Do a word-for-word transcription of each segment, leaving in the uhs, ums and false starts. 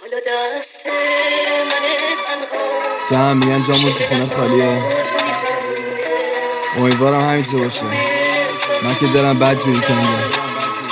زن میگن جامون تو خونه خالیه، امیدوارم همینطور باشه. من که دلم بد جوری تنگه.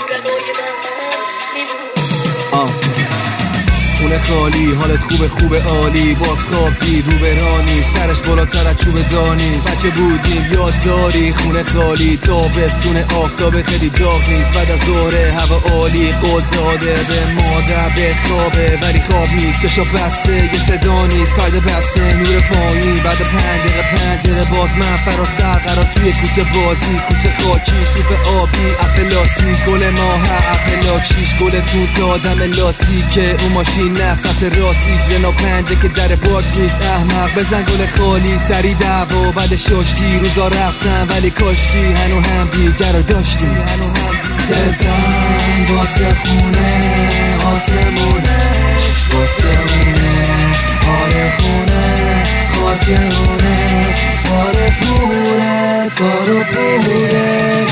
خونه خالی، حالت خوبه خوبه عالی، باز خوابی رو برانی، سرش بالاتر از چوب دانی. بچه بودیم یاد داری، خونه خالی تابستون آفتاب خیلی داغ نیست، بعد از ظهر هوا عالی، قول داده به مادر به خوابه ولی خواب نیست، چشا بسته یه صدا نیست، پرده بسته نور پایین، بعد پنج دقیقه پنجره باز، من فرا سر قرار توی کوچه بازی، کوچه خاکی توپ آبی، اپل لاستیک گل ماه، اپل لاکشیش گل توت آدم لاستیکه، اون ماشین نه سمت راستیش رنا پنجه که در پاک نیست، احمق بزن گل خالی، سری دعوا بعد شاشتی، روزا رفتن ولی کاشکی هنو هم دیگر رو داشتی، هنو هم دلتن واسه خونه آسمونش واسه اونه، آره خونه خاکونه باره پوره تارو پورش.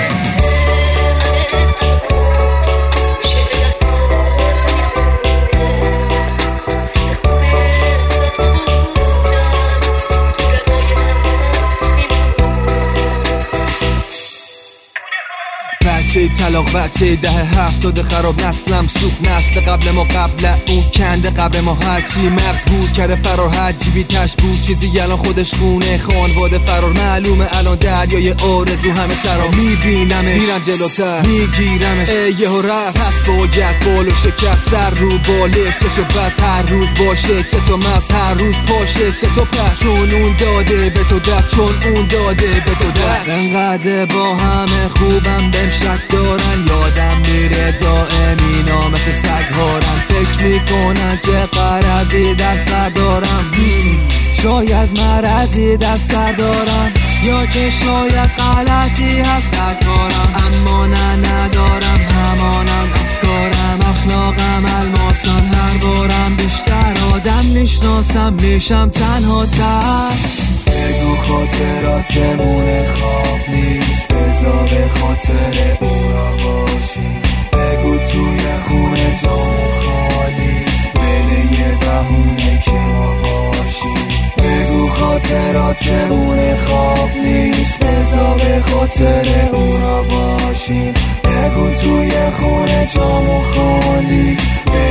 بچه طلاق بچه ده هفتاد خراب، نسلم سوخ نسل قبل ما، قبل اون کنده قبل ما، هرچی مغز بود کرده فرار، هر جیبی تش بود چیزی الان خودش خونه، خانواده فرار معلومه الان دریای آرزو همه سرا، میبینمش میرم جلوتر میگیرمش یهو رفت، پس باید بالو شکست سر رو بالش، چشو بس هر روز باشه، چه تو مز هر روز پاشه، چه تو پس چون اون داده به تو دست، چون اون داده به تو دست، انقدر با همه خوبم بهم شک دارن، یادم میره دائم اینا مثل سگ هارن، فکر میکنن که قرضی دست سر دارم، شاید مرضی دست سر دارم، یا که شاید غلطی هست در کارم، اما نه ندارم همانم، افکارم اخلاقم الماسان، هر بارم بیشتر آدم میشناسم میشم تنها تر، بگو خاطراتمون خواب نیست، بذار به خاطر اونا باشی، بگو توی خونه جامون خالیست، بده یه بهونه که ما باشی، بگو خاطراتمون خواب نیست، بذار به خاطر اونا باشی، بگو توی خونه جامون خالیست.